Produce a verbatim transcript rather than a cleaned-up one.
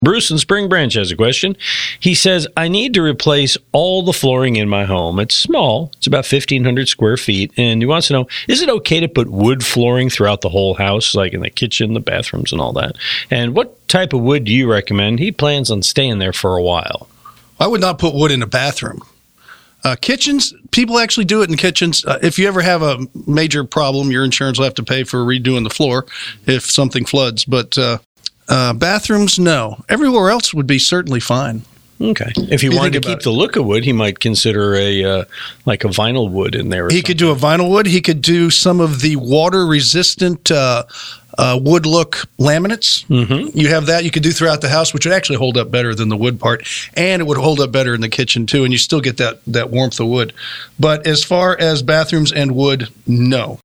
Bruce in Spring Branch has a question. He says, I need to replace all the flooring in my home. It's small. It's about fifteen hundred square feet. And he wants to know, is it okay to put wood flooring throughout the whole house, like in the kitchen, the bathrooms, and all that? And what type of wood do you recommend? He plans on staying there for a while. I would not put wood in a bathroom. Uh, kitchens, people actually do it in kitchens. Uh, if you ever have a major problem, your insurance will have to pay for redoing the floor if something floods. But uh, uh, bathrooms, no. Everywhere else would be certainly fine. Okay. If he you wanted to keep it. the look of wood, he might consider a uh, like a vinyl wood in there. Or he something. could do a vinyl wood. He could do some of the water-resistant uh, uh, wood look laminates. Mm-hmm. You have that you could do throughout the house, which would actually hold up better than the wood part, and it would hold up better in the kitchen too, and you still get that, that warmth of wood. But as far as bathrooms and wood, no.